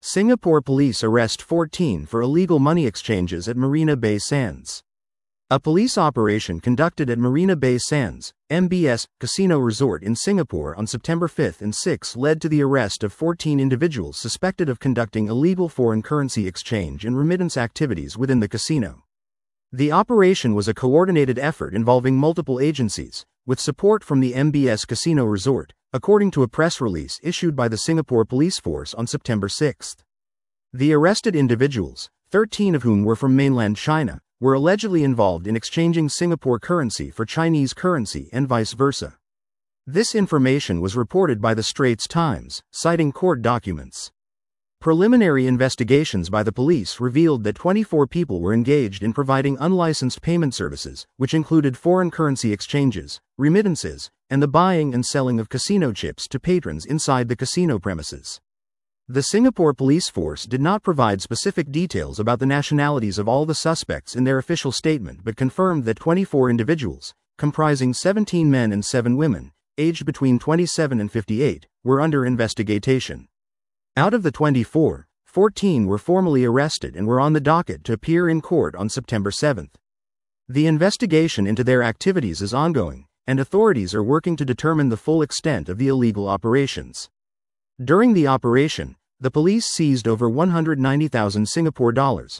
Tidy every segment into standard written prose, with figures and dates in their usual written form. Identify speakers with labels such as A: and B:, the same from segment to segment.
A: Singapore police arrest 14 for illegal money exchanges at Marina Bay Sands. A police operation conducted at Marina Bay Sands, MBS, casino resort in Singapore on September 5 and 6 led to the arrest of 14 individuals suspected of conducting illegal foreign currency exchange and remittance activities within the casino. The operation was a coordinated effort involving multiple agencies, with support from the MBS Casino Resort, according to a press release issued by the Singapore Police Force on September 6. The arrested individuals, 13 of whom were from mainland China, were allegedly involved in exchanging Singapore currency for Chinese currency and vice versa. This information was reported by the Straits Times, citing court documents. Preliminary investigations by the police revealed that 24 people were engaged in providing unlicensed payment services, which included foreign currency exchanges, remittances, and the buying and selling of casino chips to patrons inside the casino premises. The Singapore Police Force did not provide specific details about the nationalities of all the suspects in their official statement but confirmed that 24 individuals, comprising 17 men and 7 women, aged between 27 and 58, were under investigation. Out of the 24, 14 were formally arrested and were on the docket to appear in court on September 7. The investigation into their activities is ongoing, and authorities are working to determine the full extent of the illegal operations. During the operation, the police seized over 190,000 Singapore dollars,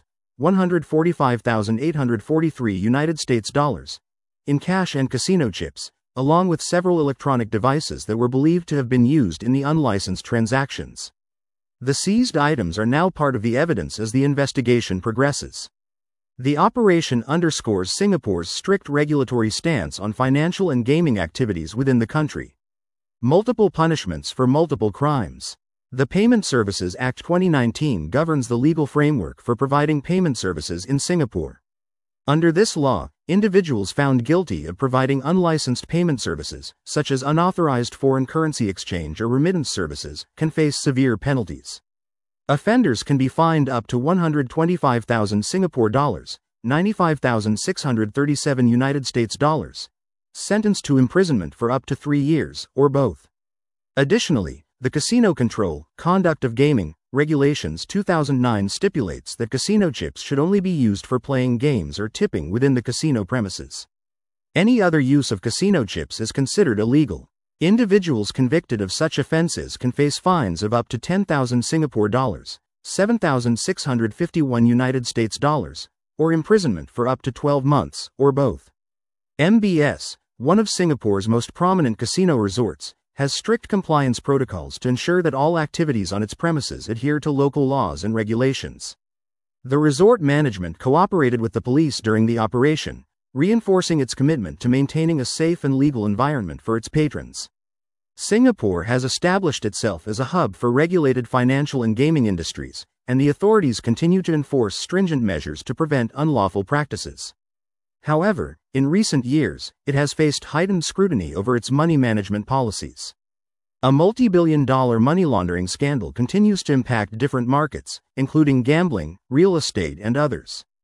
A: 145,843 United States dollars, in cash and casino chips, along with several electronic devices that were believed to have been used in the unlicensed transactions. The seized items are now part of the evidence as the investigation progresses. The operation underscores Singapore's strict regulatory stance on financial and gaming activities within the country. Multiple punishments for multiple crimes. The Payment Services Act 2019 governs the legal framework for providing payment services in Singapore. Under this law, individuals found guilty of providing unlicensed payment services, such as unauthorized foreign currency exchange or remittance services, can face severe penalties. Offenders can be fined up to 125,000 Singapore dollars, 95,637 United States dollars, sentenced to imprisonment for up to 3 years, or both. Additionally, the Casino Control, Conduct of Gaming, Regulations 2009 stipulates that casino chips should only be used for playing games or tipping within the casino premises. Any other use of casino chips is considered illegal. Individuals convicted of such offenses can face fines of up to 10,000 Singapore dollars, 7,651 United States dollars, or imprisonment for up to 12 months, or both. MBS, one of Singapore's most prominent casino resorts, has strict compliance protocols to ensure that all activities on its premises adhere to local laws and regulations. The resort management cooperated with the police during the operation, reinforcing its commitment to maintaining a safe and legal environment for its patrons. Singapore has established itself as a hub for regulated financial and gaming industries, and the authorities continue to enforce stringent measures to prevent unlawful practices. However, in recent years, it has faced heightened scrutiny over its money management policies. A multi-billion-dollar money laundering scandal continues to impact different markets, including gambling, real estate, and others.